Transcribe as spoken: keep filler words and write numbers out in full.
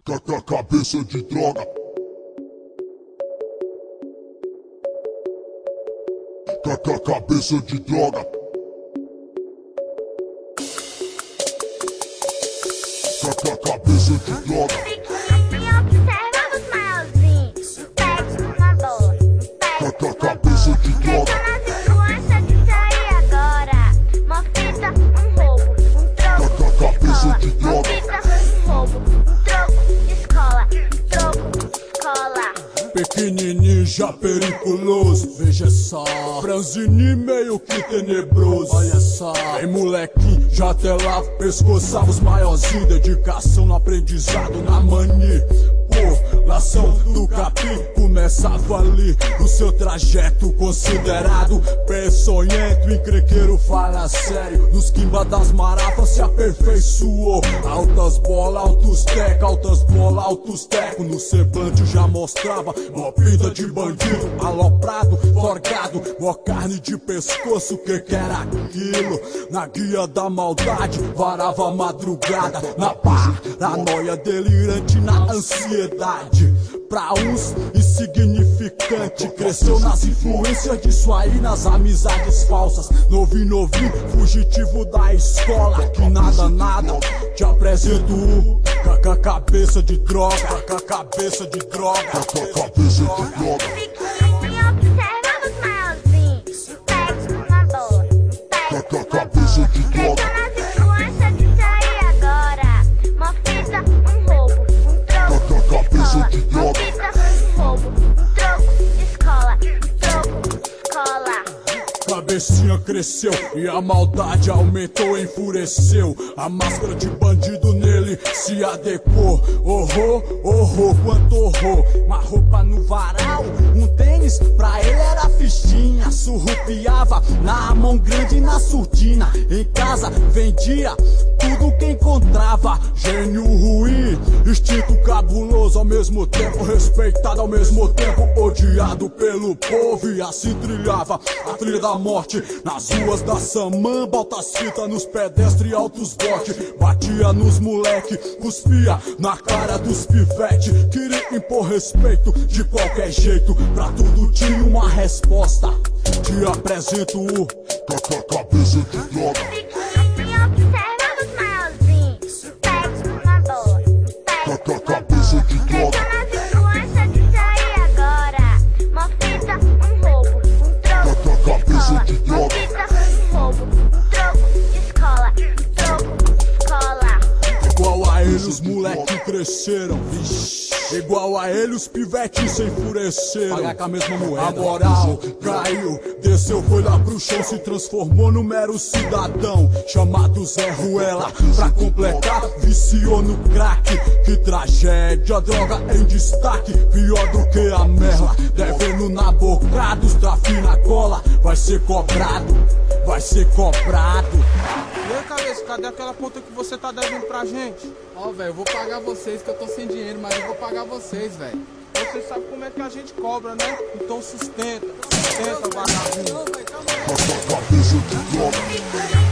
Caca cabeça de droga. Caca cabeça de droga. Caca cabeça de droga. Me observa os maiorzinhos. Pede uma bola. Caca cabeça de droga. Nas influências disso aí agora. Uma fita, um roubo, um troco Caca cabeça de de escola. Uma droga. fita, um roubo, um troco de escola. Troco de escola. Pequenininho já periculoso, veja só. Franzini meio que tenebroso, olha só. Vem molequinho, já até lá pescoçava os maiorzinhos. Dedicação no aprendizado, na manipulação do capim. Começava ali no seu trajeto considerado peçonhento. Encrenqueiro fala sério, nos quimba das marafas se aperfeiçoou. Altas bolas, altos teca, altas bolas, altos teco. No semblante já mostrava mó pinta de bandido, aloprado, forgado, mó carne de pescoço, que que era aquilo? Na guia da maldade, varava a madrugada, na paranoia delirante, na ansiedade. Pra uns, insignificante, cresceu nas influências disso aí, nas amizades falsas. Novinho, novinho, fugitivo da escola, que nada, nada, te apresento o caca cabeça de droga, caca cabeça de droga, Caca cabeça de droga. Me observa os maiorzinhos. Pede uma bola. Caca cabeça de droga. Nas influências disso aí agora. Uma fita, um roubo, um troco Caca de cabeça escola. de Uma droga. fita, um roubo, um troco de escola. Troco de escola. Cabecinha cresceu e a maldade aumentou, enfureceu. A máscara de bandido nele se adequou. Horror, horror, quanto horror. Uma roupa no varal, um tênis, pra ele era fichinha. Surrupiava na mão grande e na surdina. Em casa vendia tudo que encontrava. Gênio ruim, instinto cabuloso, ao mesmo tempo respeitado, ao mesmo tempo odiado pelo povo. E assim trilhava a trilha da morte nas ruas da Samamba. Altas fitas nos pedestres e altos bote. Batia nos moleque, cuspia na cara dos pivete. Queria impor respeito de qualquer jeito, pra tudo tinha uma resposta. Te apresento o Caca cabeça de droga. Me observa os maiorzinhos. Pede uma bola. Caca cabeça de droga. Nas influências disso aí agora. Uma fita, um roubo, um troco Caca de cabeça escola. de Uma droga. fita, um roubo, um troco de escola. Troco de escola. igual a ele os moleque cresceram, vixe. Igual a ele os pivetes se enfureceram. Pagar com a mesma moeda. A moral caiu, desceu, foi lá pro chão, se transformou no mero cidadão chamado Zé Ruela. Pra completar, viciou no crack. Que tragédia, droga em destaque, pior do que a merla. Devendo na bocada, os trafi na cola. Vai ser cobrado, vai ser cobrado. E aí, cabeça, cadê aquela conta que você tá devendo pra gente? Ó, velho, eu vou pagar vocês que eu tô sem dinheiro, mas eu vou pagar vocês, velho. Você sabe como é que a gente cobra, né? Então sustenta, sustenta, vagabundo. Caca cabeça de droga.